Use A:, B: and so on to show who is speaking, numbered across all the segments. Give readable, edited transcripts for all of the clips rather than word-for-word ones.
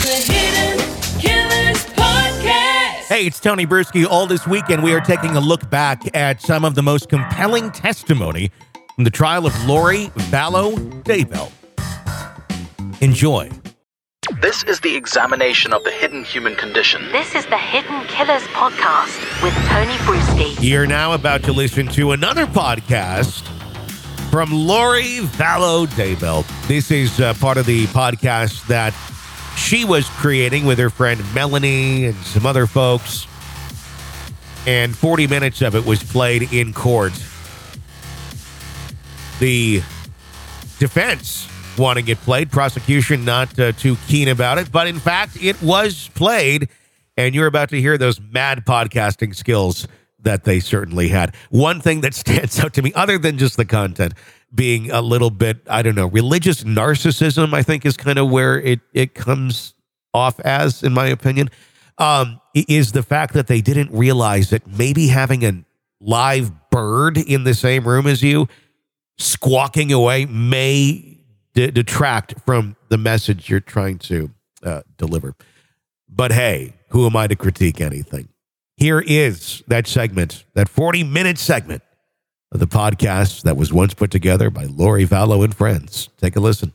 A: The Hidden Killers Podcast.
B: Hey, it's Tony Bruschi. All this weekend, we are taking a look back at some of the most compelling testimony from the trial of Lori Vallow Daybell. Enjoy.
C: This is the examination of the hidden human condition.
D: This is the Hidden Killers Podcast with Tony Bruschi.
B: You're now about to listen to another podcast from Lori Vallow Daybell. This is part of the podcast that she was creating with her friend Melanie and some other folks. And 40 minutes of it was played in court. The defense wanting it played, prosecution not too keen about it, but in fact, it was played, and you're about to hear those mad podcasting skills that they certainly had. One thing that stands out to me, other than just the content, being a little bit, I don't know, religious narcissism, I think is kind of where it comes off as, in my opinion, is the fact that they didn't realize that maybe having a live bird in the same room as you squawking away may detract from the message you're trying to deliver. But hey, who am I to critique anything? Here is that segment, that 40-minute segment of the podcast that was once put together by Lori Vallow and friends. Take a listen.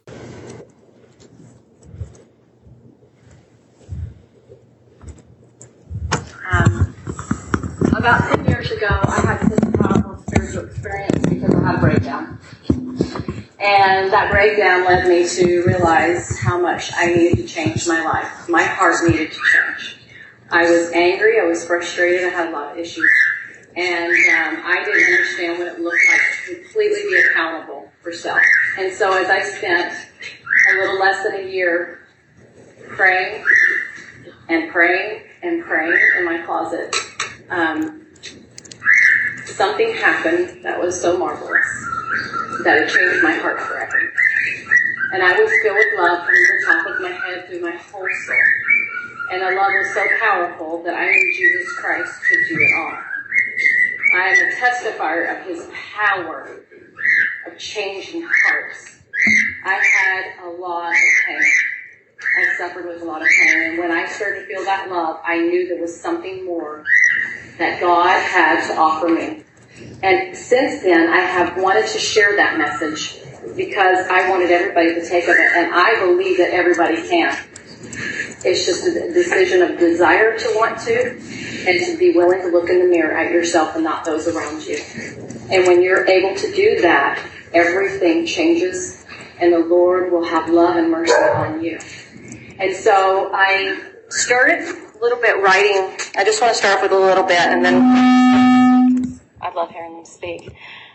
E: About 10 years ago, I had this powerful spiritual experience because I had a breakdown. And that breakdown led me to realize how much I needed to change my life. My heart needed to change. I was angry, I was frustrated, I had a lot of issues. And I didn't understand what it looked like to completely be accountable for self. And so as I spent a little less than a year praying and praying and praying in my closet, something happened that was so marvelous that it changed my heart forever. And I was filled with love from the top of my head through my whole soul. And the love was so powerful that I knew Jesus Christ could do it all. I am a testifier of his power of changing hearts. I had a lot of pain. I suffered with a lot of pain. And when I started to feel that love, I knew there was something more that God had to offer me. And since then, I have wanted to share that message because I wanted everybody to take of it. And I believe that everybody can. It's just a decision of desire to want to and to be willing to look in the mirror at yourself and not those around you. And when you're able to do that, everything changes and the Lord will have love and mercy on you. And so I started a little bit writing. I just want to start off with a little bit and then I love hearing them speak.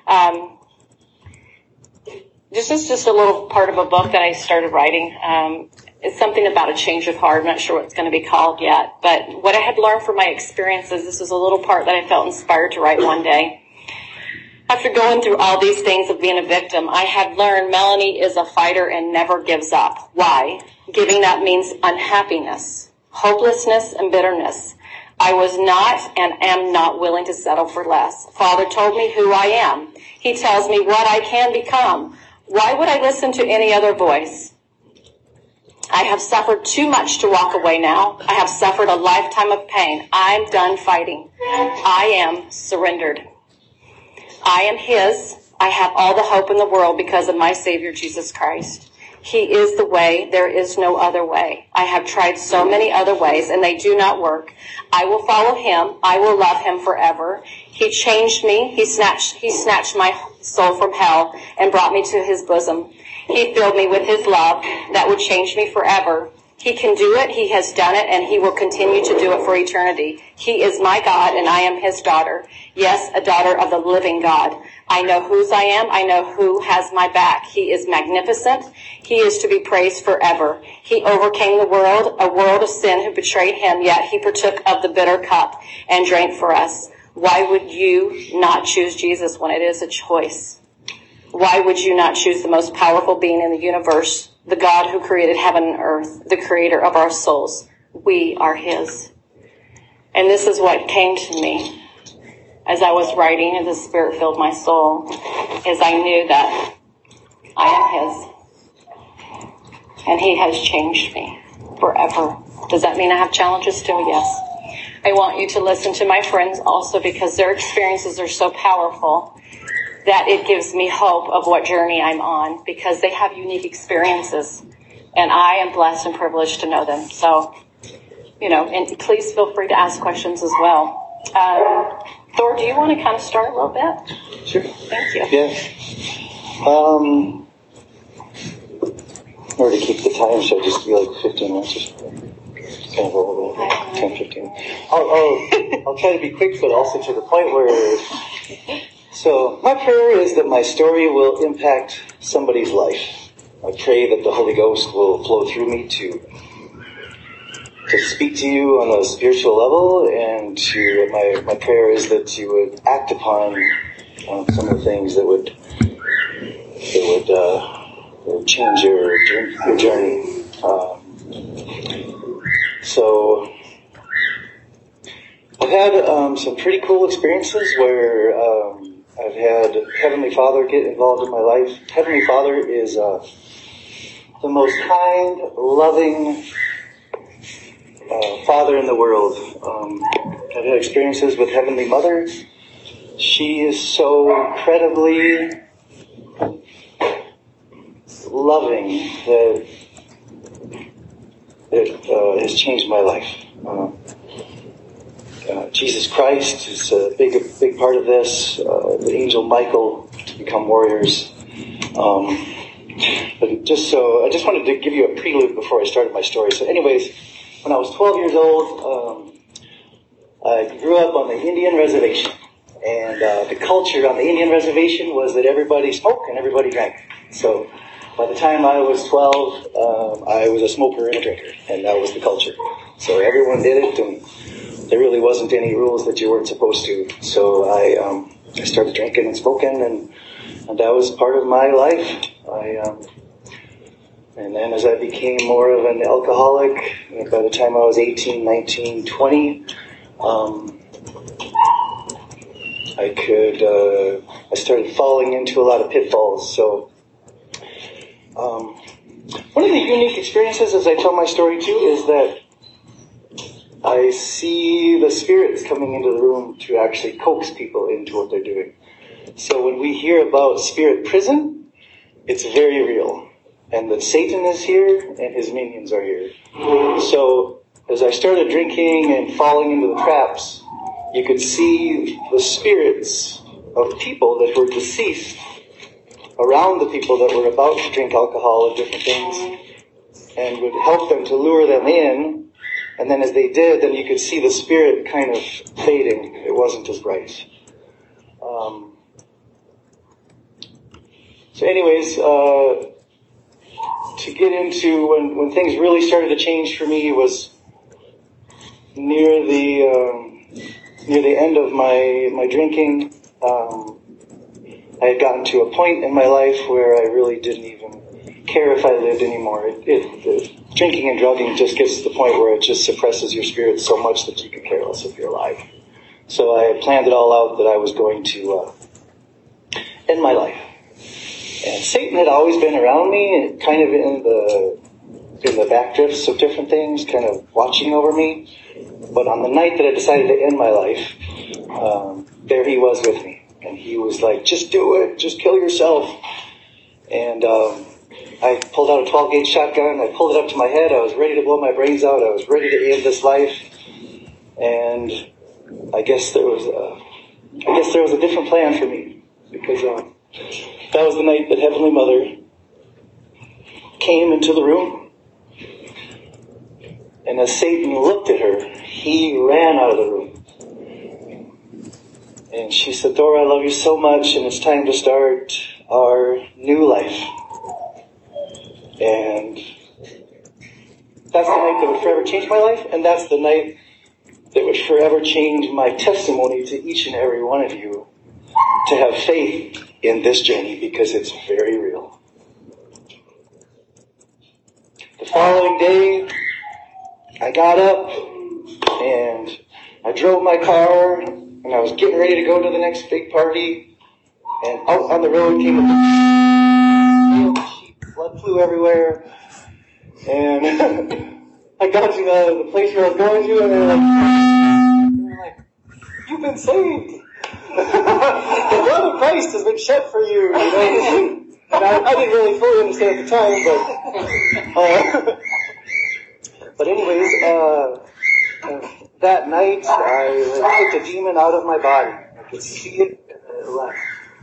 E: This is just a little part of a book that I started writing. It's something about a change of heart. I'm not sure what it's going to be called yet. But what I had learned from my experiences, this was a little part that I felt inspired to write one day. After going through all these things of being a victim, I had learned Melanie is a fighter and never gives up. Why? Giving up means unhappiness, hopelessness, and bitterness. I was not and am not willing to settle for less. Father told me who I am. He tells me what I can become. Why would I listen to any other voice? I have suffered too much to walk away now. I have suffered a lifetime of pain. I'm done fighting. I am surrendered. I am his. I have all the hope in the world because of my Savior, Jesus Christ. He is the way. There is no other way. I have tried so many other ways, and they do not work. I will follow him. I will love him forever. He changed me. He snatched my soul from hell and brought me to his bosom. He filled me with his love that would change me forever. He can do it. He has done it, and he will continue to do it for eternity. He is my God, and I am his daughter. Yes, a daughter of the living God. I know whose I am. I know who has my back. He is magnificent. He is to be praised forever. He overcame the world, a world of sin who betrayed him, yet he partook of the bitter cup and drank for us. Why would you not choose Jesus when it is a choice? Why would you not choose the most powerful being in the universe, the God who created heaven and earth, the creator of our souls? We are his. And this is what came to me as I was writing and the Spirit filled my soul, is I knew that I am his. And he has changed me. forever. Does that mean I have challenges still? Yes. I want you to listen to my friends also, because their experiences are so powerful that it gives me hope of what journey I'm on, because they have unique experiences, and I am blessed and privileged to know them. So, and please feel free to ask questions as well. Thor, do you want to kind of start a little bit?
F: Sure.
E: Thank you.
F: Yeah. In order to keep the time, should I just be like 15 minutes or something? Kind of over 10, 15. I'll try to be quick, but also to the point where... So, my prayer is that my story will impact somebody's life. I pray that the Holy Ghost will flow through me to speak to you on a spiritual level, and my prayer is that you would act upon some of the things that would change your journey. So I've had some pretty cool experiences where I've had Heavenly Father get involved in my life. Heavenly Father is the most kind, loving Father in the world. I've had experiences with Heavenly Mother. She is so incredibly loving that it has changed my life. Jesus Christ is a big part of this. The angel Michael to become warriors. But I just wanted to give you a prelude before I started my story. So anyways, when I was 12 years old, I grew up on the Indian reservation. And the culture on the Indian reservation was that everybody smoked and everybody drank. So by the time I was 12, I was a smoker and a drinker, and that was the culture. So everyone did it, and there really wasn't any rules that you weren't supposed to. So I started drinking and smoking, and that was part of my life. And then as I became more of an alcoholic, by the time I was 18, 19, 20, I started falling into a lot of pitfalls. So one of the unique experiences, as I tell my story too, is that I see the spirits coming into the room to actually coax people into what they're doing. So when we hear about spirit prison, it's very real. And that Satan is here and his minions are here. So as I started drinking and falling into the traps, you could see the spirits of people that were deceased around the people that were about to drink alcohol and different things, and would help them to lure them in. And then as they did, then you could see the spirit kind of fading. It wasn't as bright. So anyways, to get into when things really started to change for me was near the end of my drinking. I had gotten to a point in my life where I really didn't even care if I lived anymore. The drinking and drugging just gets to the point where it just suppresses your spirit so much that you could care less if you're alive. So I planned it all out that I was going to end my life. And Satan had always been around me, kind of in the back drifts of different things, kind of watching over me. But on the night that I decided to end my life, there he was with me. And he was like, just do it, just kill yourself. And I pulled out a 12-gauge shotgun, I pulled it up to my head, I was ready to blow my brains out, I was ready to end this life. And I guess there was a different plan for me, because that was the night that Heavenly Mother came into the room. And as Satan looked at her, he ran out of the room. And she said, Thor, I love you so much, and it's time to start our new life. And that's the night that would forever change my life, and that's the night that would forever change my testimony to each and every one of you to have faith in this journey, because it's very real. The following day, I got up and I drove my car and I was getting ready to go to the next big party, and out on the road came a sheep, blood flew everywhere, and I got to the place where I was going to, and they're like, you've been saved. The blood of Christ has been shed for you. You know? And I didn't really fully understand at the time, but anyways, that night I kicked a demon out of my body. I could see it and it left.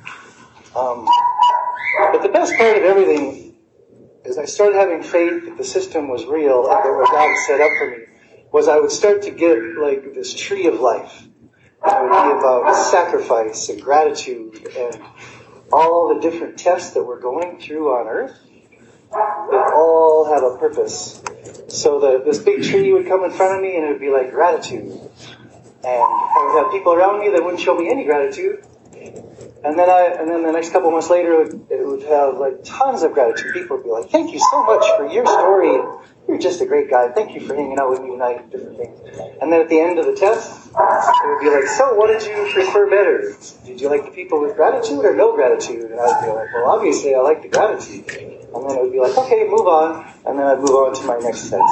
F: But the best part of everything is I started having faith that the system was real and that what God set up for me was I would start to get like this tree of life. And it would be about sacrifice and gratitude and all the different tests that we're going through on earth. They all have a purpose. So this big tree would come in front of me and it would be like gratitude. And I would have people around me that wouldn't show me any gratitude. And then the next couple months later, it would have like tons of gratitude. People would be like, thank you so much for your story. You're just a great guy. Thank you for hanging out with me tonight and different things. And then at the end of the test, it would be like, so what did you prefer better? Did you like the people with gratitude or no gratitude? And I would be like, well, obviously I like the gratitude. And then it would be like, okay, move on. And then I'd move on to my next test.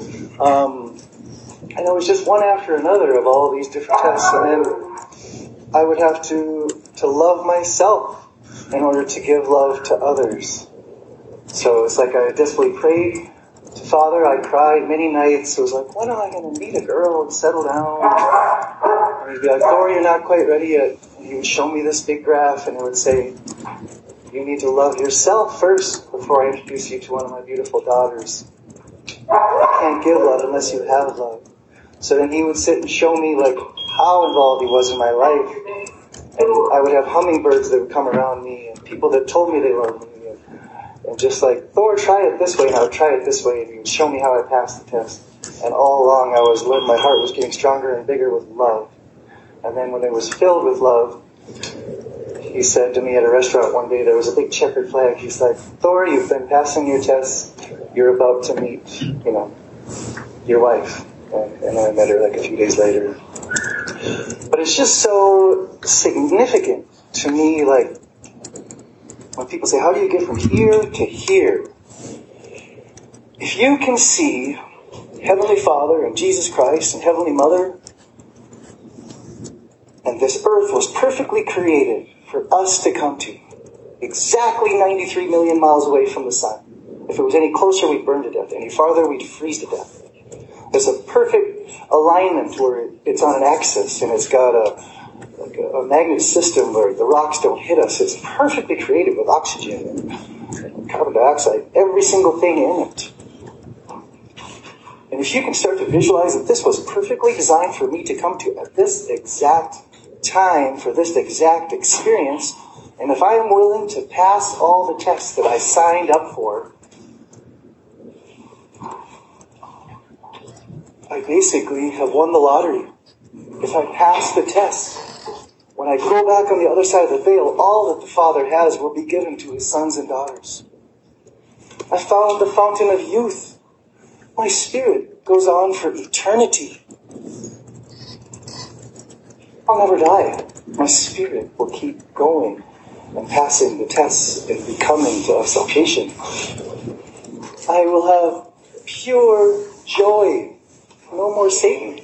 F: And it was just one after another of all these different tests. And then I would have to love myself in order to give love to others. So it's like I desperately prayed to Father. I cried many nights. It was like, when am I going to meet a girl and settle down? And he'd be like, Thor, you're not quite ready yet. And he would show me this big graph and it would say, you need to love yourself first before I introduce you to one of my beautiful daughters. You can't give love unless you have love. So then he would sit and show me like how involved he was in my life. And I would have hummingbirds that would come around me and people that told me they loved me. And just like, Thor, try it this way, and I would try it this way, and he would show me how I passed the test. And all along my heart was getting stronger and bigger with love. And then when it was filled with love, he said to me at a restaurant one day, there was a big checkered flag. He's like, Thor, you've been passing your tests. You're about to meet, your wife. And I met her like a few days later. But it's just so significant to me, like, when people say, how do you get from here to here? If you can see Heavenly Father and Jesus Christ and Heavenly Mother, and this earth was perfectly created for us to come to, exactly 93 million miles away from the sun. If it was any closer, we'd burn to death. Any farther, we'd freeze to death. There's a perfect alignment where it's on an axis and it's got a magnet system where the rocks don't hit us. It's perfectly created with oxygen and carbon dioxide, every single thing in it. And if you can start to visualize that this was perfectly designed for me to come to at this exact time, for this exact experience, and if I am willing to pass all the tests that I signed up for, I basically have won the lottery. If I pass the test, when I go back on the other side of the veil, all that the Father has will be given to his sons and daughters. I found the fountain of youth. My spirit goes on for eternity. I'll never die. My spirit will keep going and passing the tests and becoming the salvation. I will have pure joy. No more Satan.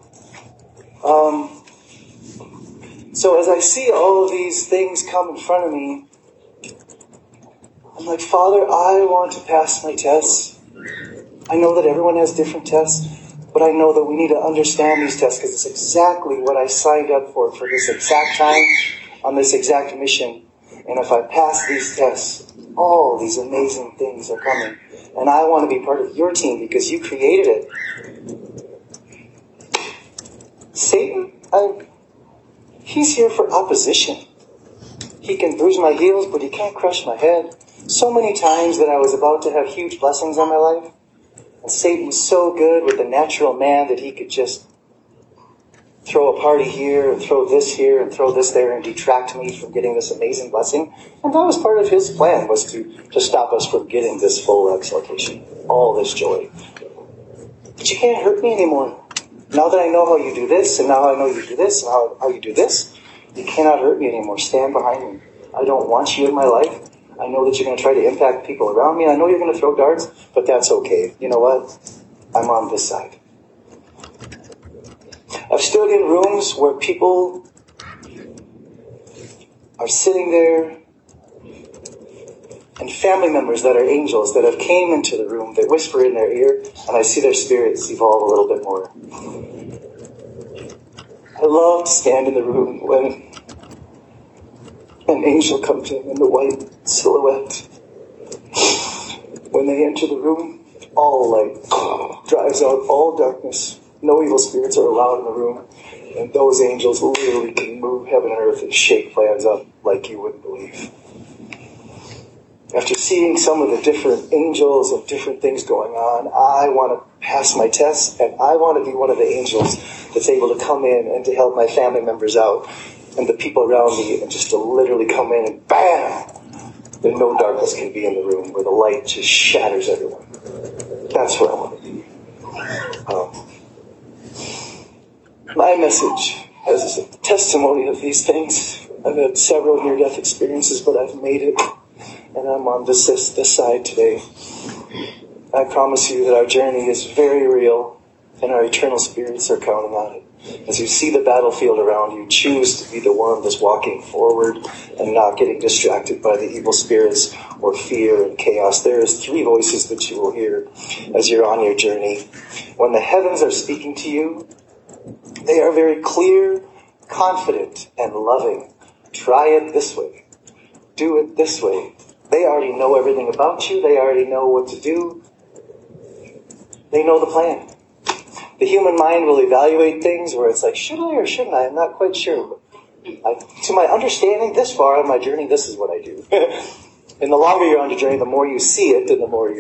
F: So as I see all of these things come in front of me, I'm like, Father, I want to pass my tests. I know that everyone has different tests, but I know that we need to understand these tests because it's exactly what I signed up for this exact time, on this exact mission. And if I pass these tests, all these amazing things are coming. And I want to be part of your team because you created it. Satan, he's here for opposition. He can bruise my heels, but he can't crush my head. So many times that I was about to have huge blessings on my life, and Satan was so good with the natural man that he could just throw a party here and throw this here and throw this there and detract me from getting this amazing blessing. And that was part of his plan, was to stop us from getting this full exaltation, all this joy. But you can't hurt me anymore. Now that I know how you do this, and now I know you do this, and how you do this, you cannot hurt me anymore. Stand behind me. I don't want you in my life. I know that you're going to try to impact people around me. I know you're going to throw darts, but that's okay. You know what? I'm on this side. I've stood in rooms where people are sitting there, and family members that are angels that have came into the room, they whisper in their ear, and I see their spirits evolve a little bit more. I love to stand in the room when an angel comes in the white silhouette. When they enter the room, all light drives out all darkness. No evil spirits are allowed in the room. And those angels literally can move heaven and earth and shake plans up like you wouldn't believe. After seeing some of the different angels and different things going on, I want to pass my test, and I want to be one of the angels that's able to come in and to help my family members out and the people around me, and just to literally come in and bam! Then no darkness can be in the room, where the light just shatters everyone. That's what I want to be. My message as a testimony of these things. I've had several near-death experiences, but I've made it, and I'm on this side today. I promise you that our journey is very real, and our eternal spirits are counting on it. As you see the battlefield around you, choose to be the one that's walking forward and not getting distracted by the evil spirits or fear and chaos. There is 3 voices that you will hear as you're on your journey. When the heavens are speaking to you, they are very clear, confident, and loving. Try it this way. Do it this way. They already know everything about you. They already know what to do. They know the plan. The human mind will evaluate things where it's like, should I or shouldn't I? I'm not quite sure. To my understanding, this far on my journey, this is what I do. And the longer you're on your journey, the more you see it, and the more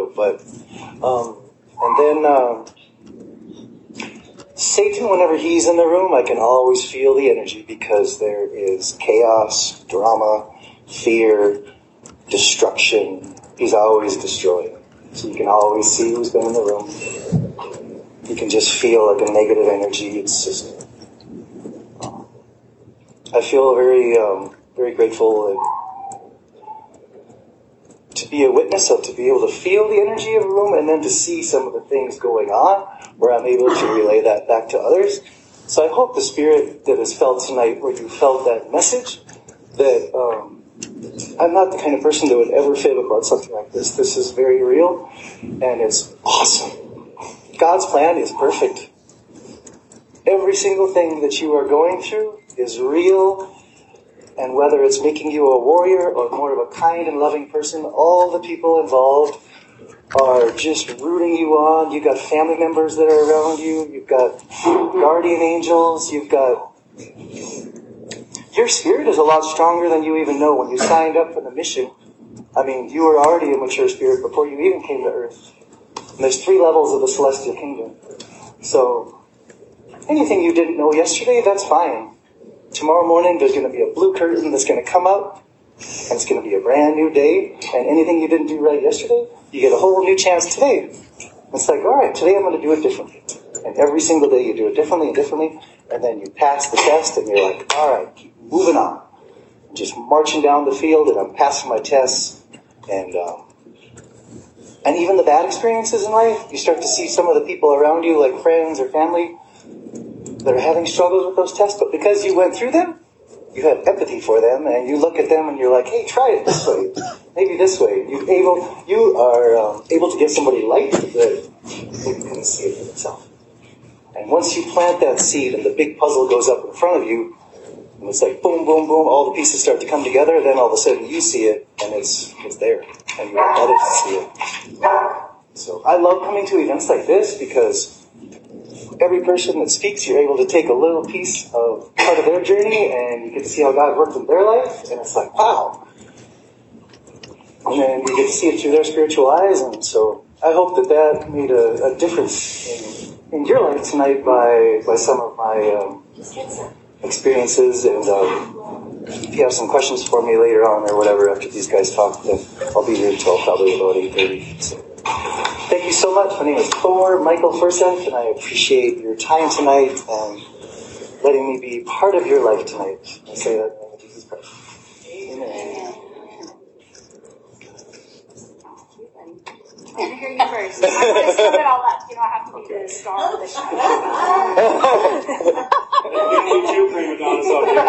F: Satan, whenever he's in the room, I can always feel the energy, because there is chaos, drama, fear, destruction. He's always destroying. So you can always see who's been in the room. You can just feel like a negative energy. It's just, I feel very, very grateful to be a witness of, to be able to feel the energy of a room, and then to see some of the things going on where I'm able to relay that back to others. So I hope the spirit that is felt tonight, where you felt that message, that I'm not the kind of person that would ever fib about something like this. This is very real, and it's awesome. God's plan is perfect. Every single thing that you are going through is real, and whether it's making you a warrior or more of a kind and loving person, all the people involved are just rooting you on. You've got family members that are around you. You've got guardian angels. You've got... Your spirit is a lot stronger than you even know. When you signed up for the mission, I mean, you were already a mature spirit before you even came to Earth. And there's 3 levels of the celestial kingdom. So, anything you didn't know yesterday, that's fine. Tomorrow morning, there's going to be a blue curtain that's going to come out, and it's going to be a brand new day, and anything you didn't do right yesterday, you get a whole new chance today. It's like, all right, today I'm going to do it differently. And every single day you do it differently and differently, and then you pass the test, and you're like, all right, keep moving on. I'm just marching down the field, and I'm passing my tests, and even the bad experiences in life, you start to see some of the people around you, like friends or family, that are having struggles with those tests, but because you went through them, you have empathy for them, and you look at them and you're like, hey, try it this way, maybe this way. You are able to give somebody light that they couldn't see it for themselves. And once you plant that seed and the big puzzle goes up in front of you, and it's like boom, boom, boom, all the pieces start to come together, then all of a sudden you see it, and it's there, and you want others to see it. So I love coming to events like this, because every person that speaks, you're able to take a little piece of part of their journey, and you get to see how God worked in their life, and it's like, wow. And then you get to see it through their spiritual eyes, and so I hope that made a difference in your life tonight by some of my experiences. And if you have some questions for me later on or whatever after these guys talk, then I'll be here until probably about 8:30. So. Thank you so much. My name is Thor Michael Furseth, and I appreciate your time tonight and letting me be part of your life tonight. I say that in the name of Jesus Christ. Amen.
G: I hear you first. I'm going to sum it all up. You know, I have to be the star of the show.
F: You too, prima donnas up here.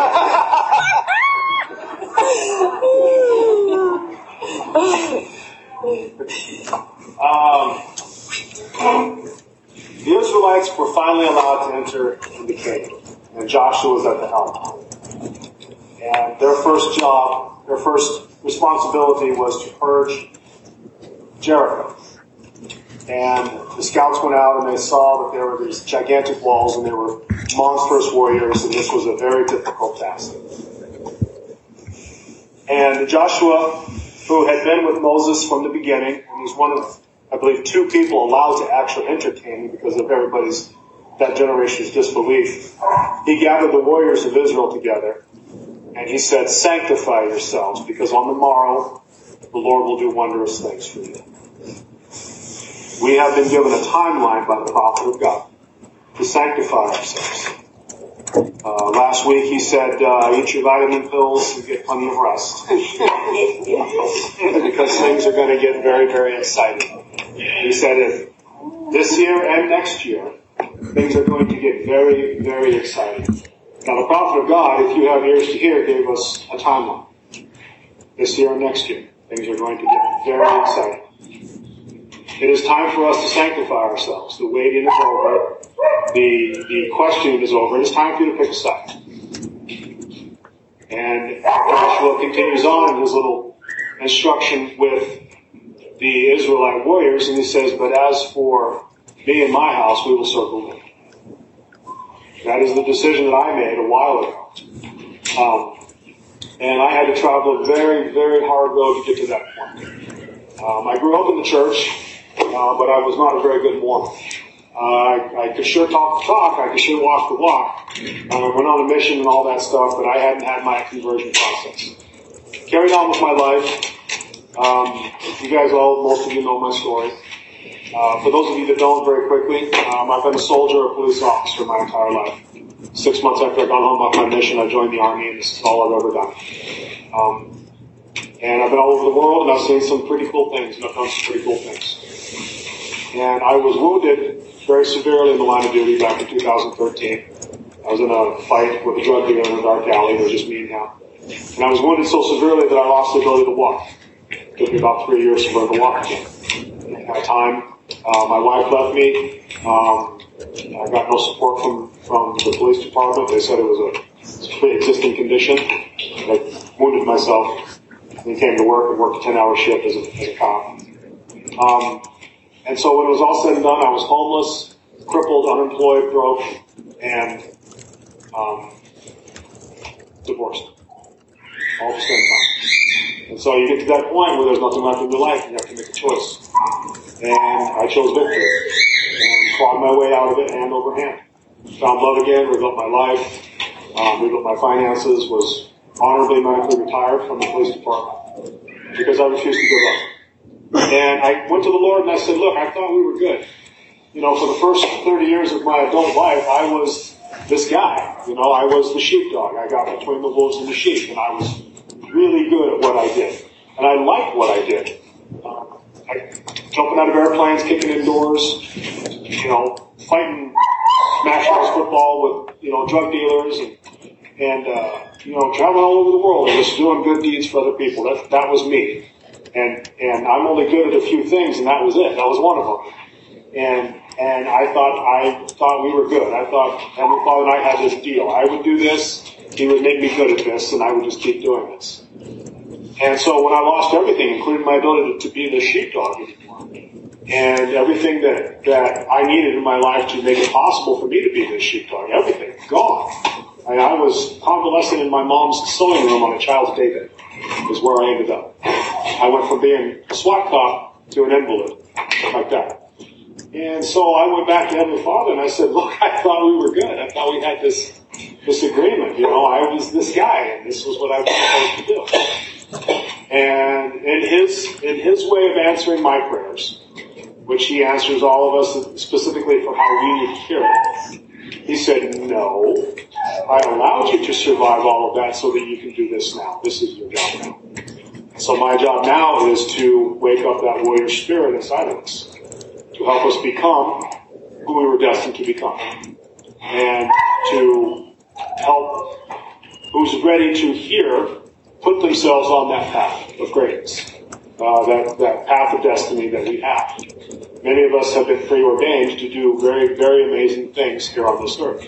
F: The Israelites were finally allowed to enter into Canaan, and Joshua was at the helm. And their first job, their first responsibility was to purge Jericho. And the scouts went out and they saw that there were these gigantic walls and there were monstrous warriors, and this was a very difficult task. And Joshua, who had been with Moses from the beginning, and was one of, I believe, 2 people allowed to actually enter Canaan because of that generation's disbelief, he gathered the warriors of Israel together, and he said, "Sanctify yourselves, because on the morrow the Lord will do wondrous things for you." We have been given a timeline by the prophet of God to sanctify ourselves. Last week he said, eat your vitamin pills and get plenty of rest. Because things are going to get very, very exciting. He said if this year and next year, things are going to get very, very exciting. Now the prophet of God, if you have ears to hear, gave us a timeline. This year and next year, things are going to get very exciting. It is time for us to sanctify ourselves. The waiting is over. The questioning is over. It is time for you to pick a side. And Joshua continues on in his little instruction with the Israelite warriors, and he says, "But as for me and my house, we will serve the Lord." That is the decision that I made a while ago. And I had to travel a very, very hard road to get to that point. I grew up in the church, but I was not a very good Mormon. I could sure talk the talk, I could sure walk the walk. Went on a mission and all that stuff, but I hadn't had my conversion process. Carried on with my life. You guys most of you know my story. For those of you that don't, very quickly, I've been a soldier or police officer my entire life. 6 months after I got home off my mission, I joined the Army, and this is all I've ever done. And I've been all over the world, and I've seen some pretty cool things, and I've done some pretty cool things. And I was wounded very severely in the line of duty back in 2013. I was in a fight with a drug dealer in a dark alley. It was just me and him. And I was wounded so severely that I lost the ability to walk. It took me about 3 years to learn to walk again. At that time, my wife left me. I got no support from the police department. They said it was a pre-existing condition. I wounded myself and came to work and worked a 10-hour shift as a cop. And so when it was all said and done, I was homeless, crippled, unemployed, broke, and divorced. All at the same time. And so you get to that point where there's nothing left in your life and you have to make a choice. And I chose victory and clawed my way out of it hand over hand. Found love again, rebuilt my life, rebuilt my finances, was honorably medically retired from the police department because I refused to give up. And I went to the Lord and I said, look, I thought we were good. You know, for the first 30 years of my adult life, I was this guy. You know, I was the sheepdog. I got between the wolves and the sheep, and I was really good at what I did. And I liked what I did. Jumping out of airplanes, kicking indoors, you know, fighting smash house football with, you know, drug dealers and you know, traveling all over the world and just doing good deeds for other people. That was me. And I'm only good at a few things, and that was it. That was one of them. And I thought we were good. I thought Heavenly Father and I had this deal. I would do this, He would make me good at this, and I would just keep doing this. And so when I lost everything, including my ability to be the sheepdog anymore, and everything that I needed in my life to make it possible for me to be this sheepdog, everything, gone. I was convalescing in my mom's sewing room on a child's daybed, is where I ended up. I went from being a SWAT cop to an invalid, like that. And so I went back to Heavenly Father and I said, look, I thought we were good. I thought we had this agreement. You know, I was this guy and this was what I was supposed to do. And in his way of answering my prayers, which He answers all of us specifically for how we need to hear it, He said, no, I allowed you to survive all of that so that you can do this now. This is your job now.
H: So my job now is to wake up that warrior spirit inside of us, to help us become who we were destined to become, and to help who's ready to hear put themselves on that path of greatness, that path of destiny that we have. Many of us have been preordained to do very, very amazing things here on this earth.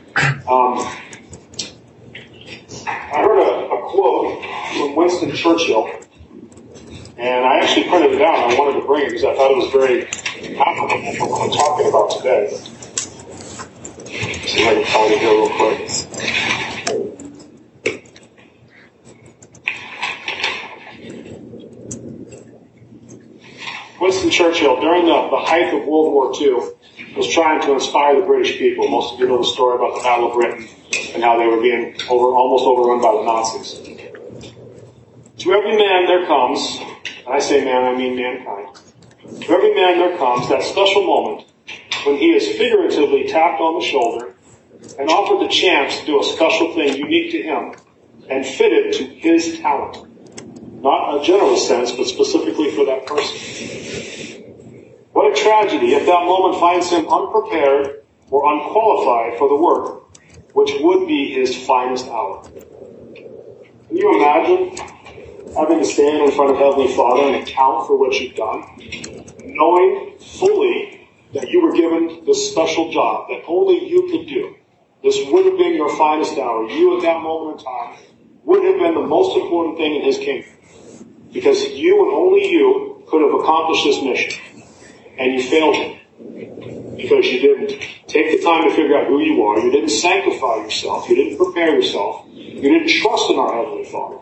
H: I heard a quote from Winston Churchill, and I actually printed it out and I wanted to bring it because I thought it was very applicable for what I'm talking about today. See if I can find it here real quick. Winston Churchill, during the height of World War II, was trying to inspire the British people. Most of you know the story about the Battle of Britain and how they were being almost overrun by the Nazis. To every man there comes, and I say man, I mean mankind. To every man there comes that special moment when he is figuratively tapped on the shoulder and offered the chance to do a special thing unique to him and fitted to his talent. Not a general sense, but specifically for that person. What a tragedy if that moment finds him unprepared or unqualified for the work, which would be his finest hour. Can you imagine having to stand in front of Heavenly Father and account for what you've done, knowing fully that you were given this special job that only you could do? This would have been your finest hour. You at that moment in time would have been the most important thing in His kingdom. Because you and only you could have accomplished this mission. And you failed it. Because you didn't take the time to figure out who you are. You didn't sanctify yourself. You didn't prepare yourself. You didn't trust in our Heavenly Father.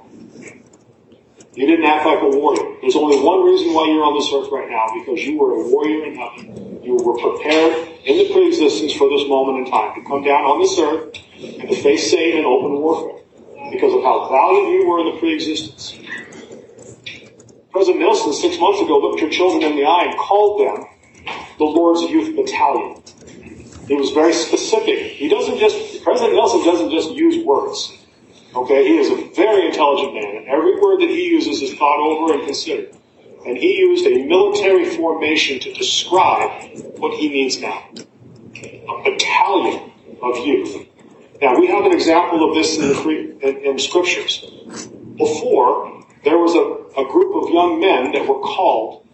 H: You didn't act like a warrior. There's only one reason why you're on this earth right now. Because you were a warrior in heaven. You were prepared in the pre-existence for this moment in time. To come down on this earth and to face Satan in open warfare. Because of how valiant you were in the pre-existence. President Nelson 6 months ago looked your children in the eye and called them the Lord's Youth Battalion. He was very specific. President Nelson doesn't just use words. Okay, he is a very intelligent man, and every word that he uses is thought over and considered. And he used a military formation to describe what he means now. A battalion of youth. Now, we have an example of this in Scriptures. Before, there was a group of young men that were called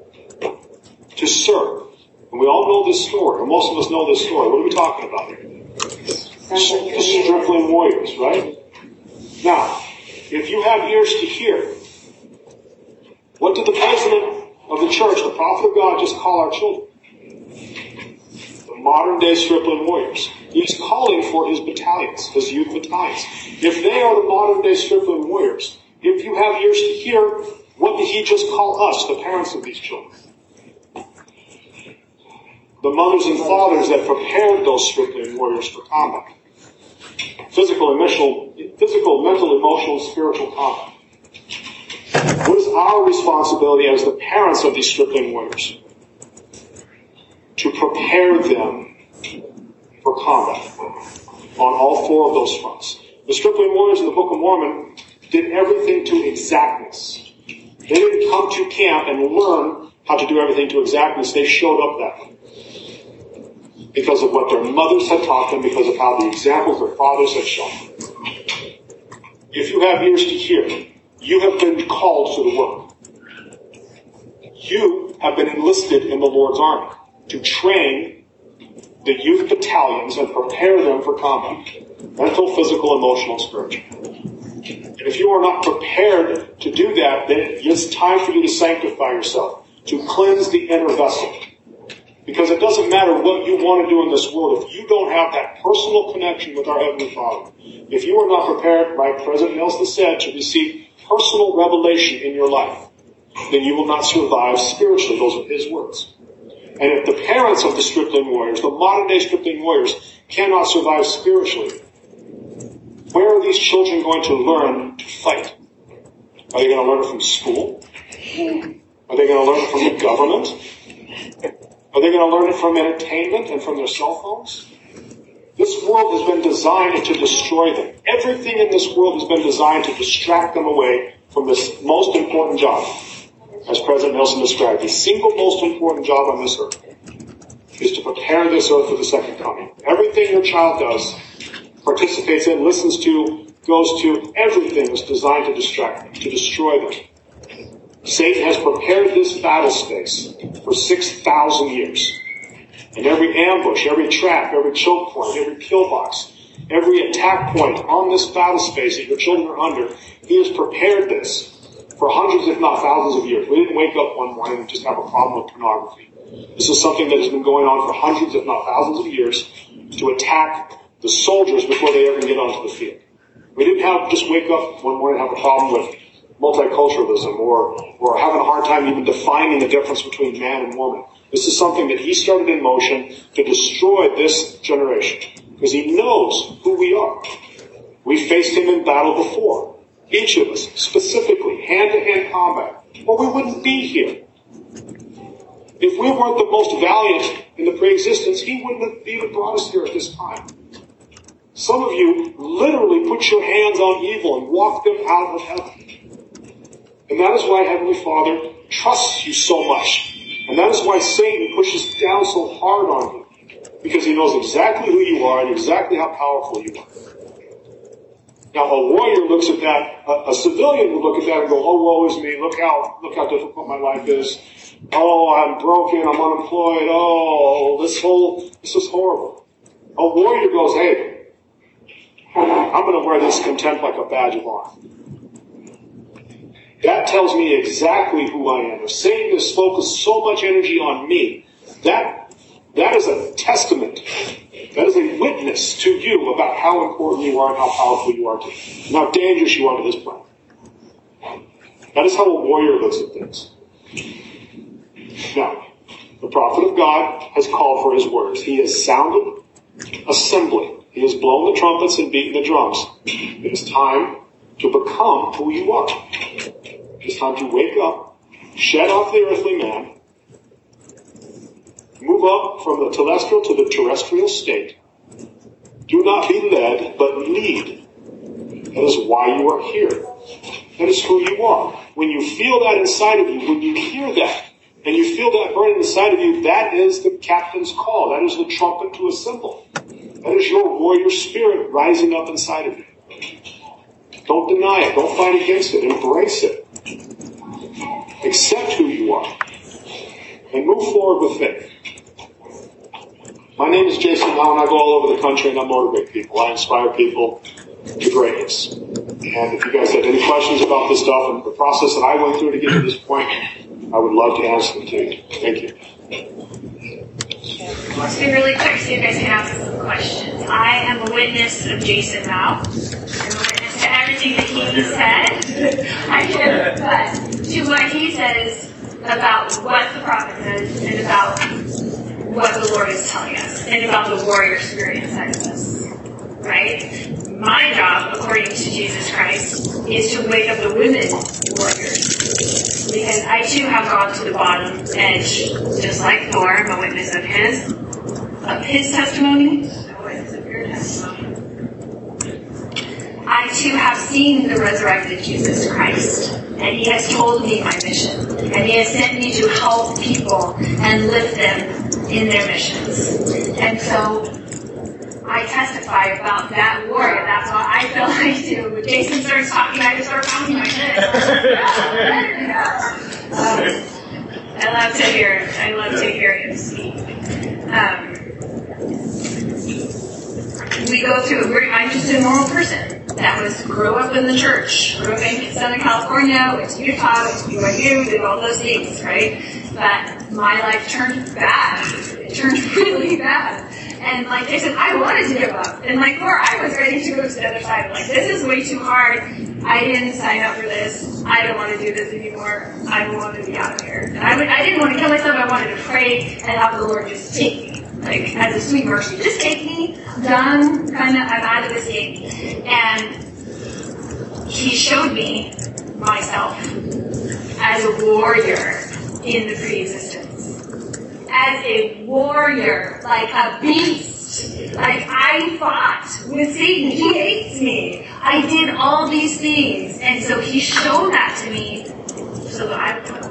H: to serve. And we all know this story, or most of us know this story. What are we talking about here? The stripling warriors, right? Now, if you have ears to hear, what did the president of the church, the prophet of God, just call our children? The modern day stripling warriors. He's calling for his battalions, his youth battalions. If they are the modern day stripling warriors, if you have ears to hear, what did he just call us, the parents of these children? The mothers and fathers that prepared those stripling warriors for combat. Physical, mental, emotional, spiritual combat. What is our responsibility as the parents of these stripling warriors? To prepare them for combat on all four of those fronts. The stripling warriors in the Book of Mormon did everything to exactness. They didn't come to camp and learn how to do everything to exactness. They showed up that way. Because of what their mothers had taught them, because of how the examples their fathers had shown them. If you have ears to hear, you have been called to the work. You have been enlisted in the Lord's army to train the youth battalions and prepare them for combat. Mental, physical, emotional, spiritual. And if you are not prepared to do that, then it's time for you to sanctify yourself, to cleanse the inner vessel. Because it doesn't matter what you want to do in this world if you don't have that personal connection with our Heavenly Father. If you are not prepared, like President Nelson said, to receive personal revelation in your life, then you will not survive spiritually. Those are his words. And if the parents of the stripling warriors, the modern day stripling warriors, cannot survive spiritually, where are these children going to learn to fight? Are they going to learn it from school? Are they going to learn it from the government? Are they going to learn it from entertainment and from their cell phones? This world has been designed to destroy them. Everything in this world has been designed to distract them away from this most important job, as President Nelson described, the single most important job on this earth is to prepare this earth for the second coming. Everything your child does, participates in, listens to, goes to, everything is designed to distract them, to destroy them. Satan has prepared this battle space for 6,000 years. And every ambush, every trap, every choke point, every pillbox, every attack point on this battle space that your children are under, he has prepared this for hundreds, if not thousands of years. We didn't wake up one morning and just have a problem with pornography. This is something that has been going on for hundreds, if not thousands of years to attack the soldiers before they ever get onto the field. We didn't just wake up one morning and have a problem with multiculturalism or having a hard time even defining the difference between man and woman. This is something that he started in motion to destroy this generation because he knows who we are. We faced him in battle before. Each of us, specifically, hand-to-hand combat, or we wouldn't be here. If we weren't the most valiant in the pre-existence, he wouldn't have even brought us here at this time. Some of you literally put your hands on evil and walked them out of heaven. And that is why Heavenly Father trusts you so much. And that is why Satan pushes down so hard on you. Because he knows exactly who you are and exactly how powerful you are. Now, a warrior looks at that, a civilian would look at that and go, oh, woe is me, look how difficult my life is. Oh, I'm broken, I'm unemployed, oh, this is horrible. A warrior goes, hey, I'm going to wear this contempt like a badge of honor. That tells me exactly who I am. If Satan has focused so much energy on me, that is a testament. That is a witness to you about how important you are and how powerful you are to him, and how dangerous you are to his plan. That is how a warrior looks at things. Now, the prophet of God has called for his words. He has sounded assembly. He has blown the trumpets and beaten the drums. It is time to become who you are. It's time to wake up, shed off the earthly man, move up from the telestial to the terrestrial state. Do not be led, but lead. That is why you are here. That is who you are. When you feel that inside of you, when you hear that, and you feel that burning inside of you, that is the captain's call. That is the trumpet to assemble. That is your warrior spirit rising up inside of you. Don't deny it. Don't fight against it. Embrace it. Accept who you are. And move forward with faith. My name is Jason Now, and I go all over the country and I motivate people. I inspire people to greatness. And if you guys have any questions about this stuff and the process that I went through to get to this point, I would love to answer them to you. Thank you.
G: Let's be really quick so you guys can ask some questions. I am a witness of Jason Now. I'm a witness to everything that he said. I can attest to what he says about what the prophet says and about what the Lord is telling us and about the warrior spirit inside of us. Right? My job, according to Jesus Christ, is to wake up the women warriors. Because I too have gone to the bottom edge, just like Thor. I'm a witness of his testimony, a witness of your testimony. I too have seen the resurrected Jesus Christ, and he has told me my mission, and he has sent me to help people and lift them in their missions. And so I testify about that warrior. That's what I feel like too. When Jason starts talking, I just start pounding my head. I love to hear him speak. We go through. I'm just a normal person that grew up in the church, grew up in Southern California, went to Utah, went to BYU, did all those things, right? But my life turned bad. It turned really bad. And like Jason, I wanted to give up. And like Laura, I was ready to go to the other side. Like, this is way too hard. I didn't sign up for this. I don't want to do this anymore. I want to be out of here. And I didn't want to kill myself. I wanted to pray and have the Lord just take me. Like, as a sweet mercy. Just take me. Done. I'm out of this game. And he showed me myself as a warrior in the pre-existence. As a warrior, like a beast. Like, I fought with Satan. He hates me. I did all these things. And so he showed that to me so that I would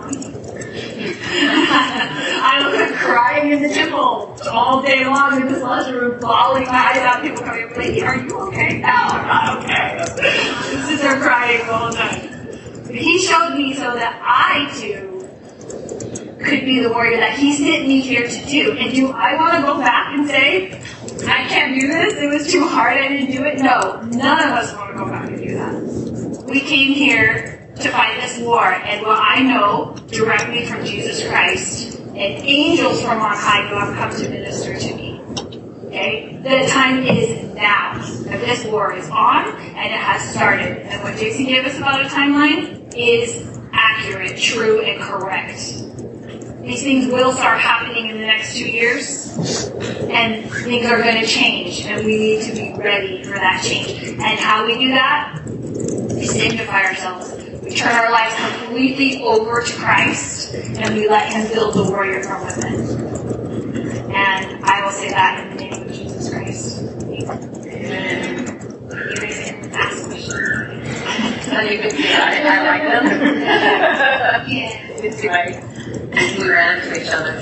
G: I was crying in the temple all day long in this lesson room, bawling my eyes out. People coming up, lady, are you okay? No, I'm not okay. And sit there crying the whole time. But he showed me so that I too could be the warrior that he sent me here to do. And do I want to go back and say, I can't do this, it was too hard, I didn't do it? No, none of us want to go back and do that. We came here to fight this war, and what I know directly from Jesus Christ and angels from on high who have come to minister to me. Okay? The time is now. And this war is on, and it has started. And what Jason gave us about a timeline is accurate, true, and correct. These things will start happening in the next 2 years, and things are going to change, and we need to be ready for that change. And how we do that? We sanctify ourselves. We turn our lives completely over to Christ, and we let Him build the warrior from within. And I will say that in the name of Jesus Christ. Amen. You guys can ask questions.
I: I like them.
G: Yeah.
I: It's great. We ran into each other.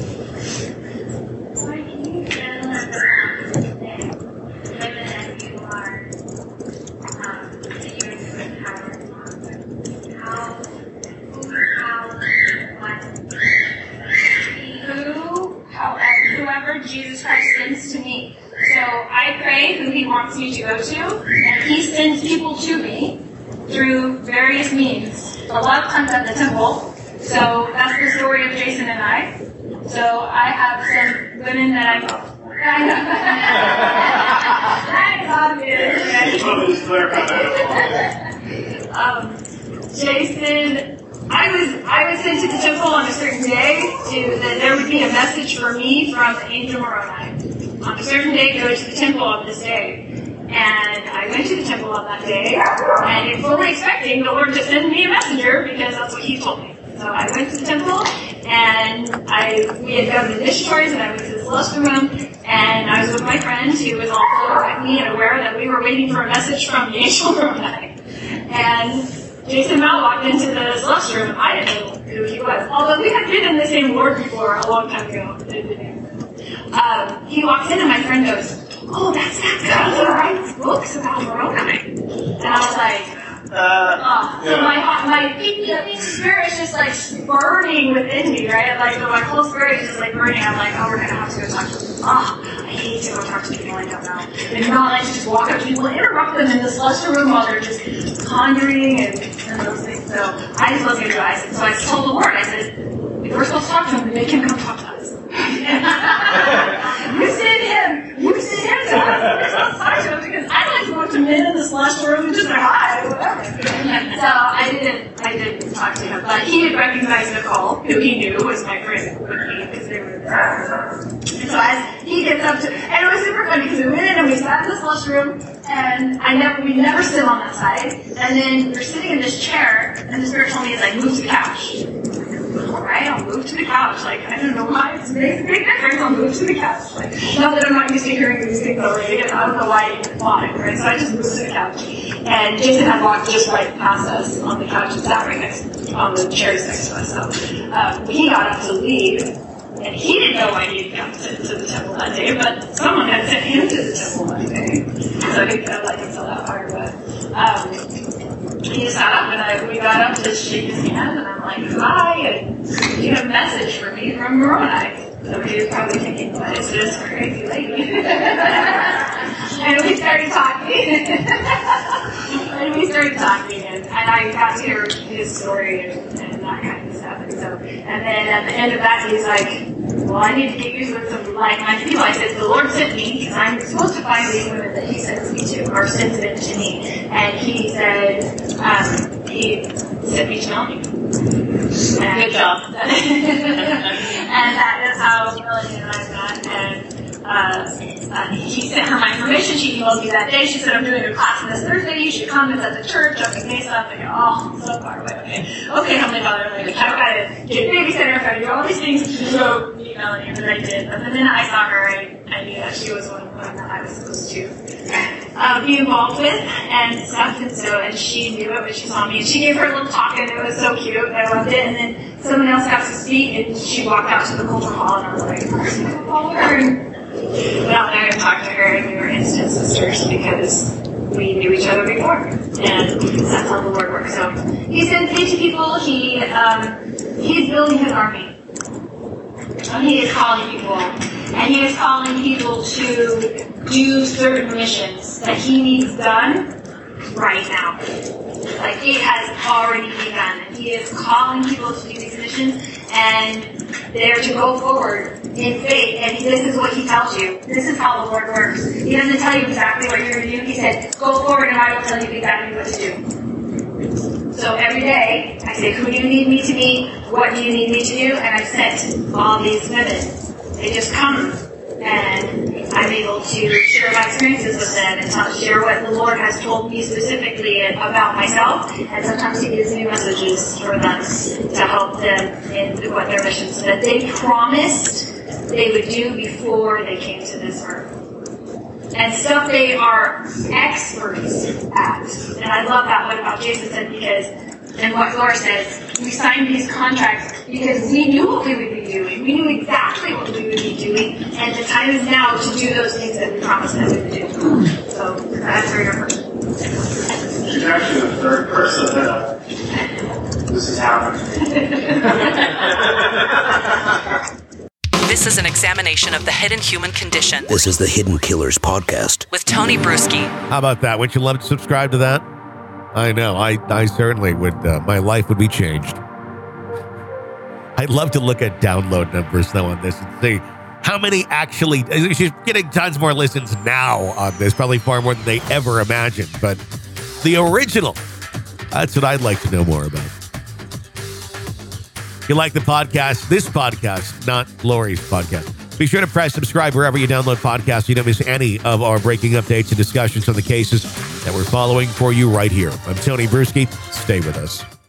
G: Whoever Jesus Christ sends to me. So I pray who He wants me to go to, and He sends people to me through various means. A lot of times at the temple. So that's the story of Jason and I. So I have some women that Jason, I was sent to the temple on a certain day that there would be a message for me from the angel Moroni. On a certain day, go to the temple on this day. And I went to the temple on that day, and fully expecting the Lord to send me a messenger because that's what He told me. So I went to the temple, and we had done the initiatories, and I went to the celestial room, and I was with my friend who was also with me and aware that we were waiting for a message from the angel Moroni. And Jason Mount walked into the celestial room. I didn't know who he was, although we had been in the same Lord before a long time ago. He walks in, and my friend goes, "Oh, that's that guy who writes books about Moroni." And I was like, so my spirit is just like burning within me, right? Like my whole spirit is just like burning. I'm like, oh, we're gonna have to go talk to them. I hate to go talk to people I don't know. And not like to just walk up to people and interrupt them in the celestial room while they're just pondering and those things. So I just wasn't gonna do it. So I told the Lord, I said, if we're supposed to talk to him, then make him come talk to us. You send him to us. We're supposed to talk to him because I like to go to men in the celestial room and just say hi, whatever. So I didn't talk to him, but he had recognized Nicole, who he knew was my friend with me because they were there. And so as he gets up to, and it was super funny because we went in and we sat in the celestial room, and we never sit on that side. And then we're sitting in this chair, and the Spirit told me, it's like, move to the couch. Alright, I'll move to the couch. Like, I don't know why it makes a big difference. I'll move to the couch. Like, not that I'm not used to hearing these things already, and I don't know why I even thought it, right? So I just moved to the couch. And Jason had walked just right past us on the couch and sat right on the chairs next to us. So he got up to leave, and he didn't know why he had come to the temple that day, but someone had sent him to the temple that day. So he kind of let him tell that part, but he just sat up, and we got up to shake his hand, and I'm like, hi, and you have a message for me from Moroni. So he was probably thinking, what is this crazy lady? And we started talking. And I got to hear his story and that kind of stuff. And then at the end of that, he's like, well, I need to get you with some like-minded people. I said, the Lord sent me, because I'm supposed to find these women that He sends me to, or sends them to me. And He said, He sent me to Melanie.
I: Good job.
G: And that is how Melanie and I met. And he sent her my information. She emailed me that day. She said, I'm doing a class this Thursday. You should come. It's at the church up in Mesa. I'm like, oh, so far away. Okay, Heavenly Father. Like, I've got to get a babysitter. I've got to do all these things to go meet Melanie. And I did. But the minute I saw her, I knew that she was one of the women that I was supposed to be involved with and stuff. And she knew it when she saw me. And she gave her a little talk, and it was so cute. I loved it. And then someone else got to speak, and she walked out to the culture hall, and I was like, follow her. And went out there and talked to her, and we were instant sisters because we knew each other before. And that's how the Lord works. So he's going to teach people. He's building his army. And he is calling people. And he is calling people to do certain missions that he needs done right now. Like, it has already begun. And he is calling people to do these missions, and they're to go forward in faith. And this is what he tells you. This is how the Lord works. He doesn't tell you exactly what you're going to do. He said, go forward and I will tell you exactly what to do. So every day, I say, who do you need me to be? What do you need me to do? And I've sent all these women. They just come, and I'm able to share my experiences with them and share what the Lord has told me specifically about myself. And sometimes he gives me messages for them to help them in what their missions that they promised they would do before they came to this earth. And stuff they are experts at. And I love that one about Jason said, because, and what Laura says, we signed these contracts because we knew what we would be doing. We knew exactly what we would be doing. And the time is now to do those things that we promised that we would do. So that's where you're from.
H: She's actually the third person that this has happened.
J: This is an examination of the hidden human condition.
K: This is the Hidden Killers Podcast.
J: With Tony Bruschi.
B: How about that? Wouldn't you love to subscribe to that? I know. I certainly would. My life would be changed. I'd love to look at download numbers, though, on this and see how many actually... She's getting tons more listens now on this, probably far more than they ever imagined. But the original, that's what I'd like to know more about. If you like the podcast, this podcast, not Lori's podcast, be sure to press subscribe wherever you download podcasts so you don't miss any of our breaking updates and discussions on the cases that we're following for you right here. I'm Tony Bruschi. Stay with us.